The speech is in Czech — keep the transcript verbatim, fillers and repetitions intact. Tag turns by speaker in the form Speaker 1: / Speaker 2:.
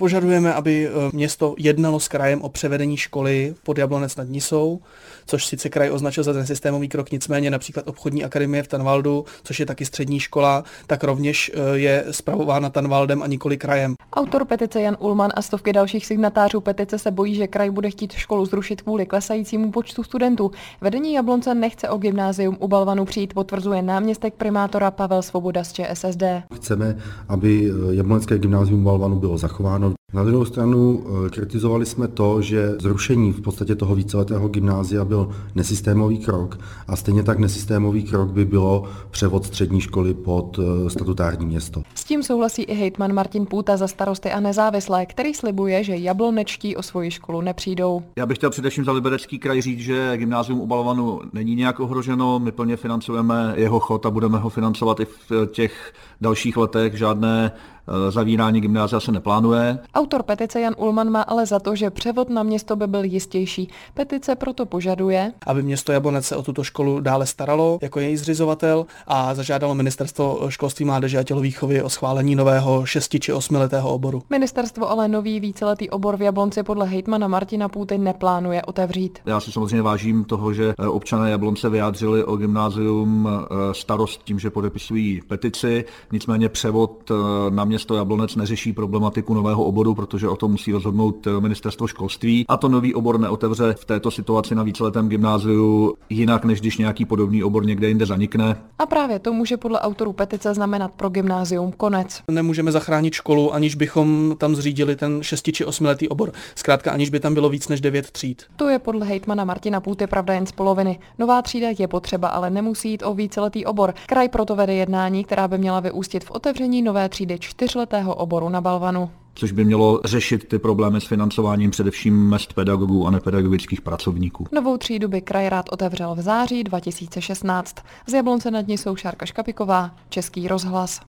Speaker 1: Požadujeme, aby město jednalo s krajem o převedení školy pod Jablonec nad Nisou, což sice kraj označil za nesystémový krok, nicméně například obchodní akademie v Tanvaldu, což je taky střední škola, tak rovněž je spravována Tanvaldem a nikoli krajem.
Speaker 2: Autor petice Jan Ulman a stovky dalších signatářů petice se bojí, že kraj bude chtít školu zrušit kvůli klesajícímu počtu studentů. Vedení Jablonce nechce o gymnázium u Balvanu přijít, potvrzuje náměstek primátora Pavel Svoboda z ČSSD.
Speaker 3: Chceme, aby Jablonské gymnázium u Balvanu bylo zachováno. Na druhou stranu kritizovali jsme to, že zrušení v podstatě toho víceletého gymnázia byl nesystémový krok a stejně tak nesystémový krok by bylo převod střední školy pod statutární město.
Speaker 2: S tím souhlasí i hejtman Martin Půta za Starosty a nezávislé, který slibuje, že jablonečtí o svoji školu nepřijdou.
Speaker 4: Já bych chtěl především za Liberecký kraj říct, že gymnázium u Balvanu není nějak ohroženo, my plně financujeme jeho chod a budeme ho financovat i v těch dalších letech, žádné zavírání gymnázia se neplánuje.
Speaker 2: Autor petice Jan Ulman má ale za to, že převod na město by byl jistější. Petice proto požaduje,
Speaker 1: aby město Jablonec se o tuto školu dále staralo jako její zřizovatel a zažádalo Ministerstvo školství, mládeže a tělovýchovy o schválení nového šesti či osmiletého oboru.
Speaker 2: Ministerstvo ale nový víceletý obor v Jablonci podle hejtmana Martina Půty neplánuje otevřít.
Speaker 4: Já si samozřejmě vážím toho, že občané Jablonce vyjádřili o gymnázium starost tím, že podepisují petici, nicméně převod na město Jablonec neřeší problematiku nového oboru, protože o tom musí rozhodnout Ministerstvo školství a to nový obor neotevře v této situaci na víceletém gymnáziu jinak, než když nějaký podobný obor někde jinde zanikne.
Speaker 2: A právě to může podle autorů petice znamenat pro gymnázium konec.
Speaker 1: Nemůžeme zachránit školu, aniž bychom tam zřídili ten šesti či osmiletý obor. Zkrátka, aniž by tam bylo víc než devět tříd.
Speaker 2: To je podle hejtmana Martina Půty pravda jen z poloviny. Nová třída je potřeba, ale nemusí jít o víceletý obor. Kraj proto vede jednání, která by měla vyústit v otevření nové třídy čtyřletého oboru na Balvanu.
Speaker 4: Což by mělo řešit ty problémy s financováním především mezd pedagogů a nepedagogických pracovníků.
Speaker 2: Novou třídu by kraj rád otevřel v září dva tisíce šestnáct. Z Jablonce nad Nisou Šárka Škapiková, Český rozhlas.